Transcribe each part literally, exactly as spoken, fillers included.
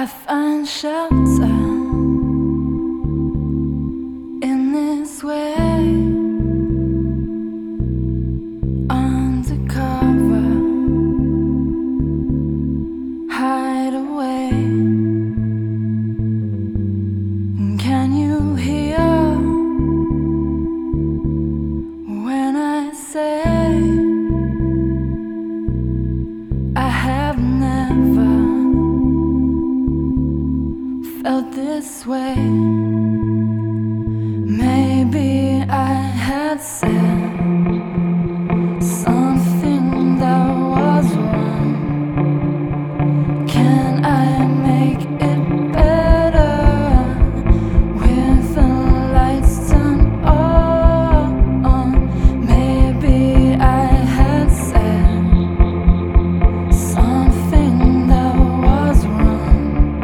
I find shelter in this way, undercover, hide away. Can you hear when I say I have never felt this way? Maybe I had said something that was wrong. Can I make it better with the lights turned on? Maybe I had said something that was wrong.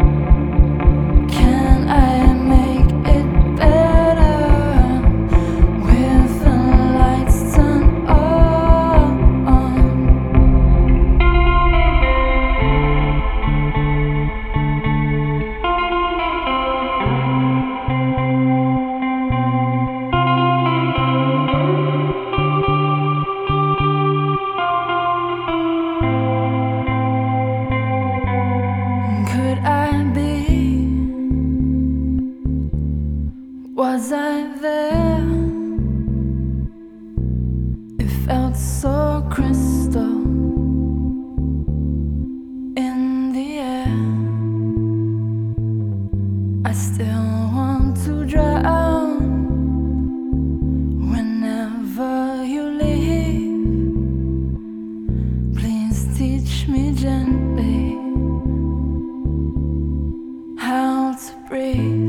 Can I make it better with the lights turned on? Could I be? Was I there? It felt so crystal in the air. I still want to drown whenever you leave. Please teach me gently how to breathe.